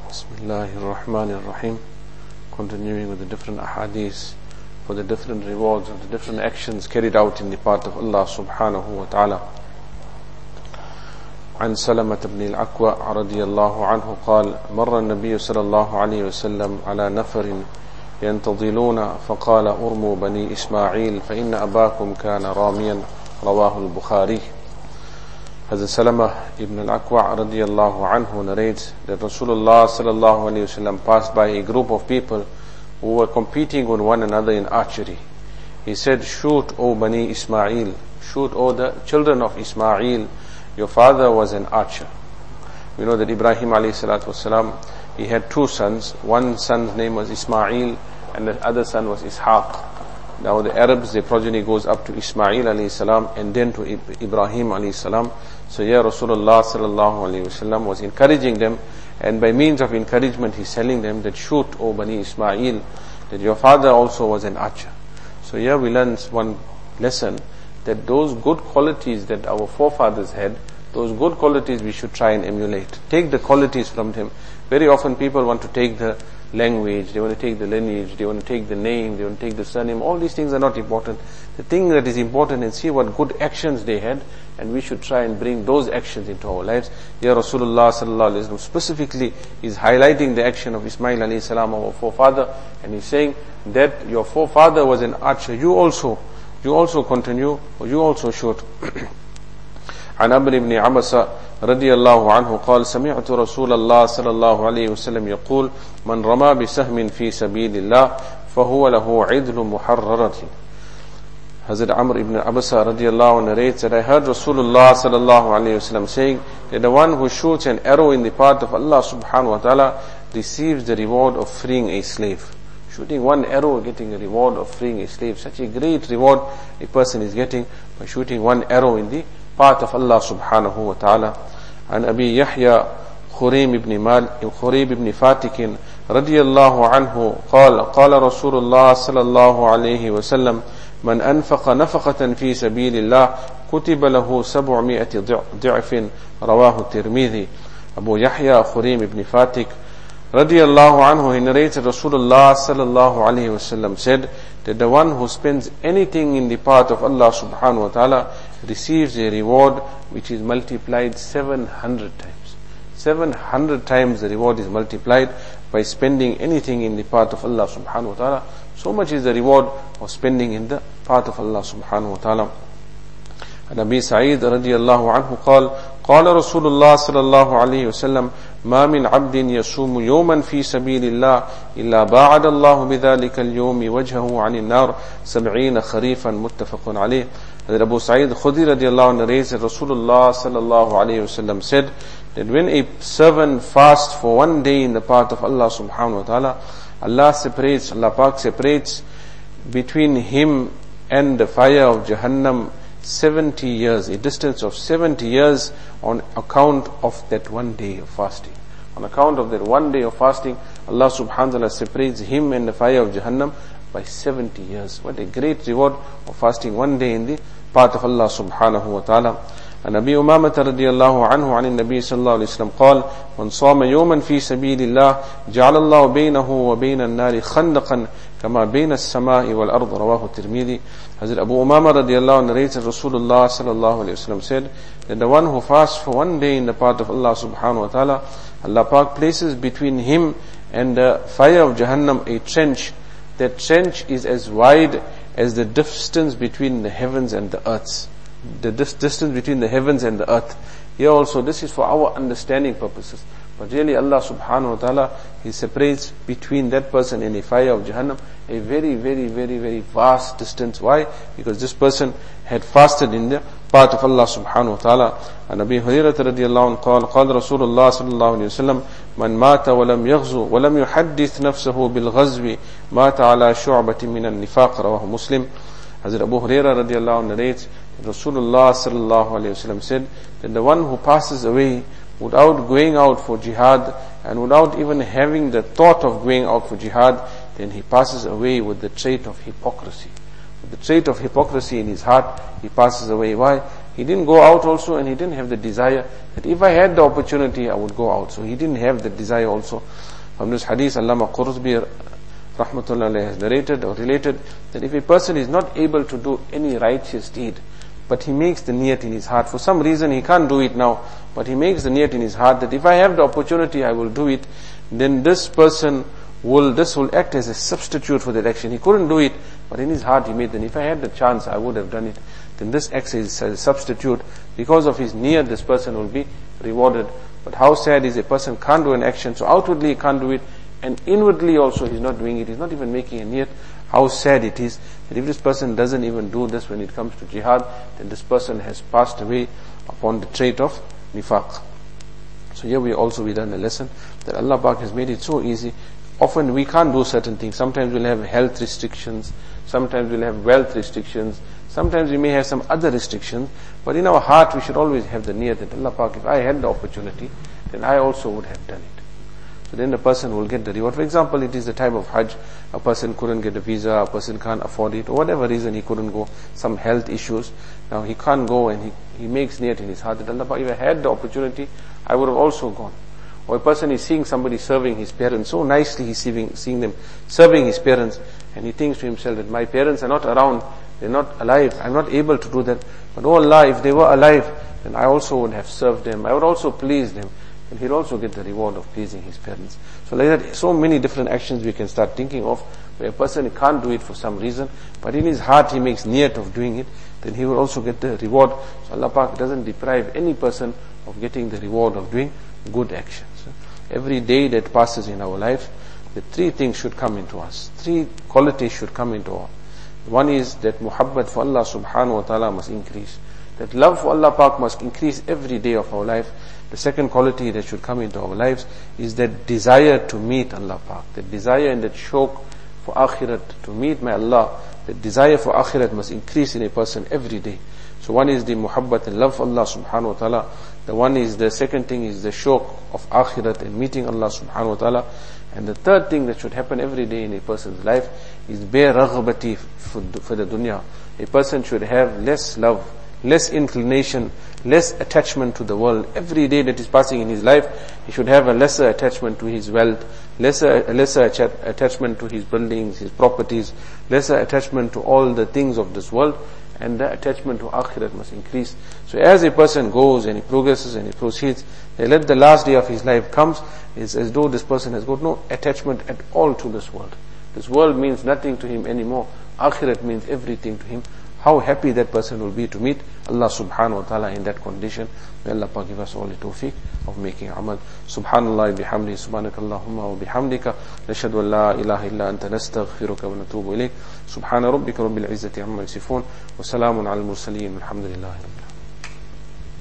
Bismillahirrahmanirrahim. Continuing with the different ahadith for the different rewards of the different actions carried out in the path of Allah subhanahu wa ta'ala. عن سلمة بن الأكوع رضي الله عنه قال مر النبي صلى الله عليه وسلم على نفر ينتظلون فقال أرموا بني إسماعيل فإن أباكم كان راميا رواه البخاري. Hazrat Salama ibn al-Aqwa radiyallahu anhu narrates that Rasulullah sallallahu alayhi wasallam passed by a group of people who were competing with one another in archery. He said, "Shoot, O Bani Ismail, shoot, O the children of Ismail, your father was an archer." We know that Ibrahim alayhi salatu wasalam, he had two sons. One son's name was Ismail and the other son was Ishaq. Now the Arabs, their progeny goes up to Ismail alayhi salam and then to Ibrahim alayhi salam. So here Rasulullah sallallahu alayhi wasallam was encouraging them, and by means of encouragement he's telling them that shoot, O Bani Ismail, that your father also was an archer. So here we learn one lesson, that those good qualities that our forefathers had, those good qualities we should try and emulate. Take the qualities from them. Very often people want to take the language, they want to take the lineage, they want to take the name, they want to take the surname. All these things are not important. The thing that is important is see what good actions they had, and we should try and bring those actions into our lives. Here Rasulullah sallallahu alaihi wasallam specifically is highlighting the action of Ismail alayhi salam, our forefather, and he's saying that your forefather was an archer. You also continue, or you also shoot. عن عمرو بن عبسة رضي الله عنه قال سمعت رسول الله صلى الله عليه وسلم يقول من رمى بسهم في سبيل الله فهو له عدل محررة. Hazrat Amr ibn Abasa radiallahu anhu narrates that I heard Rasulullah sallallahu alayhi wasallam saying that the one who shoots an arrow in the path of Allah subhanahu wa ta'ala receives the reward of freeing a slave. Shooting one arrow, getting a reward of freeing a slave. Such a great reward a person is getting by shooting one arrow in the path of Allah subhanahu wa ta'ala. And Abi Yahya Khurayb ibn Fatikin radiyallahu anhu قال رسول الله صلى الله عليه وسلم من أنفق نفقة في سبيل الله كتب له 700 ضعف رواه الترمذي. Abu Yahya Khurayb ibn Fatik radiyallahu anhu, he narrates that Rasulullah sallallahu alayhi wasallam said that the one who spends anything in the path of Allah subhanahu wa ta'ala receives a reward which is multiplied 700 times. 700 times the reward is multiplied by spending anything in the path of Allah subhanahu wa ta'ala. So much is the reward of spending in the path of Allah subhanahu wa ta'ala. And Abi Sa'id radiyallahu anhu قال رسول الله صلى الله عليه وسلم ما من عبد يصوم يوما في سبيل الله إلا باعد الله بذلك اليوم وجهه عن النار 70 خريفا متفق عليه. Abu Sa'id Khudri radiallahu anhu narrates that Rasulullah sallallahu alayhi wasallam said that when a servant fasts for one day in the path of Allah subhanahu wa ta'ala, Allah Pak separates between him and the fire of Jahannam 70 years, a distance of 70 years on account of that one day of fasting. On account of that one day of fasting, Allah subhanahu wa ta'ala separates him and the fire of Jahannam by 70 years. What a great reward of fasting one day in the path of Allah subhanahu wa ta'ala. And Abi Umamah radiyallahu anhu عن النبي صلى الله عليه وسلم قال من صام يوما في سبيل الله جعل الله بينه وبين النار خندقا كما بين السماء والأرض رواه الترمذي. Hazrat Abu Umamah radiyallahu anhu narrates that Rasulullah sallallahu alayhi wasallam said that the one who fasts for one day in the path of Allah subhanahu wa ta'ala, Allah Pak places between him and the fire of Jahannam a trench. That trench is as wide as the distance between the heavens and the earths. The distance between the heavens and the earth. Here also, this is for our understanding purposes. But really Allah subhanahu wa ta'ala, He separates between that person and the fire of Jahannam a very, very, very, very vast distance. Why? Because this person had fasted in the path of Allah subhanahu wa ta'ala. And Abi Hurairah radiyallahu anhu قال رسول الله صلى الله عليه وسلم من مات ولم يغزو ولم يحدث نفسه بالغزو مات على شعبة من النفاق رواه مسلم. Hazrat Abu Hurairah radiyallahu anhu narrates that Rasulullah sallallahu alayhi wasallam said that the one who passes away without going out for jihad and without even having the thought of going out for jihad, then he passes away with the trait of hypocrisy. With the trait of hypocrisy in his heart, he passes away. Why? He didn't go out also, and he didn't have the desire that if I had the opportunity, I would go out. So he didn't have the desire also. From this hadith, Allama Qurtubi rahmatullah alayhi has narrated or related that if a person is not able to do any righteous deed, but he makes the niyat in his heart, for some reason he can't do it now, but he makes the niyat in his heart that if I have the opportunity, I will do it, then this will act as a substitute for that action. He couldn't do it, but in his heart he made that if I had the chance, I would have done it. Then this acts as a substitute. Because of his niyat, this person will be rewarded. But how sad is a person can't do an action, so outwardly he can't do it, and inwardly also he's not doing it, he's not even making a niyat. How sad it is that if this person doesn't even do this when it comes to jihad, then this person has passed away upon the trait of nifaq. So here we learn a lesson that Allah Pak has made it so easy. Often we can't do certain things. Sometimes we'll have health restrictions, sometimes we'll have wealth restrictions, sometimes we may have some other restrictions, but in our heart we should always have the niyat that Allah Pak, if I had the opportunity, then I also would have done it. So then the person will get the reward. For example, it is the time of Hajj, a person couldn't get a visa, a person can't afford it, or whatever reason he couldn't go, some health issues. Now he can't go, and he makes niyat in his heart that Allah Pak, if I had the opportunity, I would have also gone. Or a person is seeing somebody serving his parents, so nicely he's seeing them serving his parents, and he thinks to himself that my parents are not around, they're not alive, I'm not able to do that. But oh Allah, if they were alive, then I also would have served them, I would also please them. And he'll also get the reward of pleasing his parents. So like that, so many different actions we can start thinking of, where a person can't do it for some reason, but in his heart he makes niyat of doing it, then he will also get the reward. So Allah Pak doesn't deprive any person of getting the reward of doing good actions. Every day that passes in our life, the three things should come into us. Three qualities should come into us. One is that muhabbat for Allah subhanahu wa ta'ala must increase. That love for Allah Pak must increase every day of our life. The second quality that should come into our lives is that desire to meet Allah Pak. That desire and that shauq for akhirat, to meet my Allah. That desire for akhirat must increase in a person every day. So one is the muhabbat and love for Allah subhanahu wa ta'ala. The second thing is the shauq of akhirat and meeting Allah subhanahu wa ta'ala. And the third thing that should happen every day in a person's life is bare raghabati for the dunya. A person should have less love, less inclination, less attachment to the world. Every day that is passing in his life, he should have a lesser attachment to his wealth, lesser attachment to his buildings, his properties, lesser attachment to all the things of this world, and the attachment to akhirat must increase. So as a person goes and he progresses and he proceeds, let the last day of his life comes, it's as though this person has got no attachment at all to this world. This world means nothing to him anymore. Akhirat means everything to him. How happy that person will be to meet Allah subhanahu wa ta'ala in that condition. May Allah give us all the tawfiq of making amal. Subhanallah bihamdi, subhanakallahumma wa bihamdika, nashhadu an la ilaha illa anta nastaghfiruka wa natubu ilayk. Subhana rabbika rabbil izzati amma yasifun, wa salamun ala al-mursaleen, walhamdulillahi rabbil alamin.